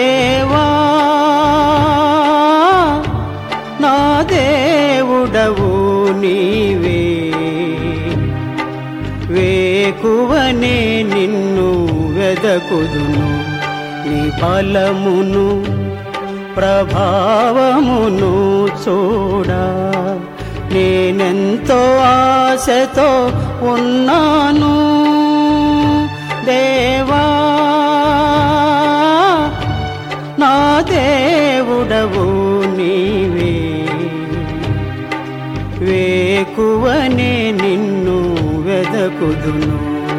దేవా నా దేవుడవు నీవే, వేకువనే నిన్ను వెదకుదును, నీ బలమును ప్రభావమును చూడా. నేనెంతో ఆశతో ఉన్నాను దేవా నా దేవుడవు నీవే, వేకువనే నిన్ను వెదకుదును.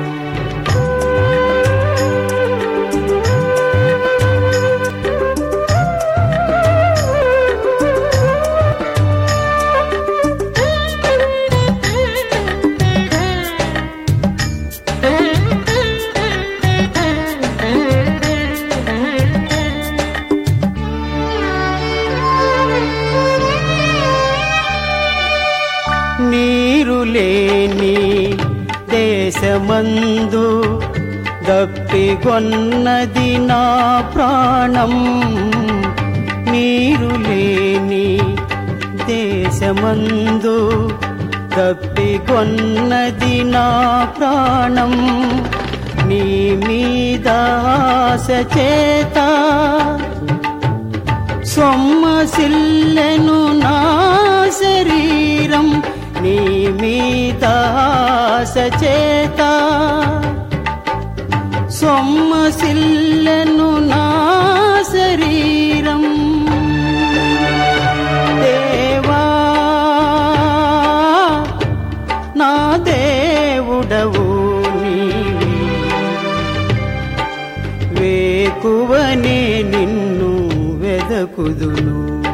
నీరు లేని దేశమందు దప్పిగొన్నది నా ప్రాణం, నీరు లేని దేశమందు దప్పిగొన్నది నా ప్రాణం. నీ మీద ఆశ చేత సొమ్మసిల్లెను నా శరీరం, నీ మీద ఆశ చేత సొమ్మసిల్లెను నా శరీరం. దేవా నా దేవుడవు నీవే, వేకువనే నిన్ను వెదకుదును.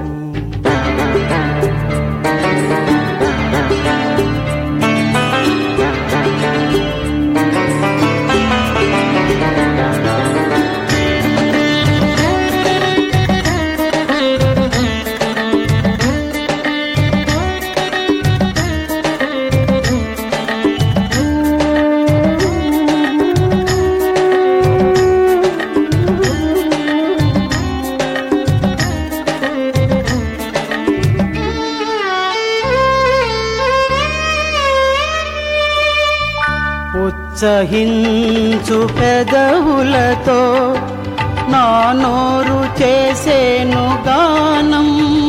ఉత్సహించు పెదవులతో నా నోరు చేసేను గానం,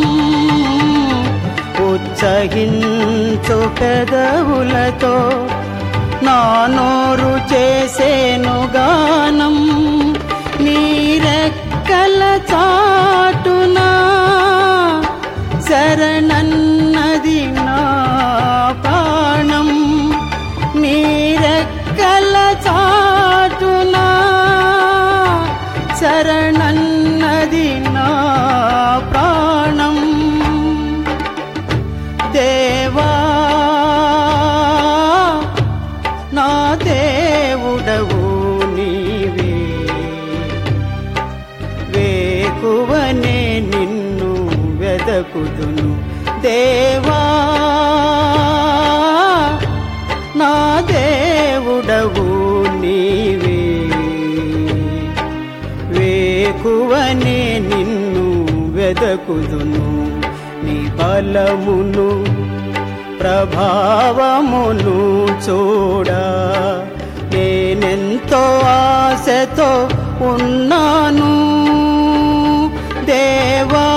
ఉత్సహించు పెదవులతో నా నోరు చేసేను గానం. నీ రెక్కల చాటున శరణన్నది నా ప్రాణం, నీ రెక్కల చాటున శరణన్నది నా ప్రాణం. దేవా నా దేవుడవు నీవే, వేకువనే నిన్ను వెదకుదును. దేవా నా దేవుడవు నీవే, వేకువనే నిన్ను వెదకుదును. నీ బలమును ప్రభావమును చూడా. నేనెంతో ఆశతో ఉన్నాను దేవా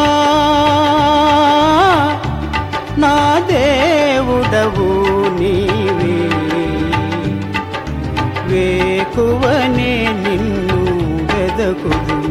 నా దేవుడవు నీవే, వేకువనే నిన్ను వెదకుదును.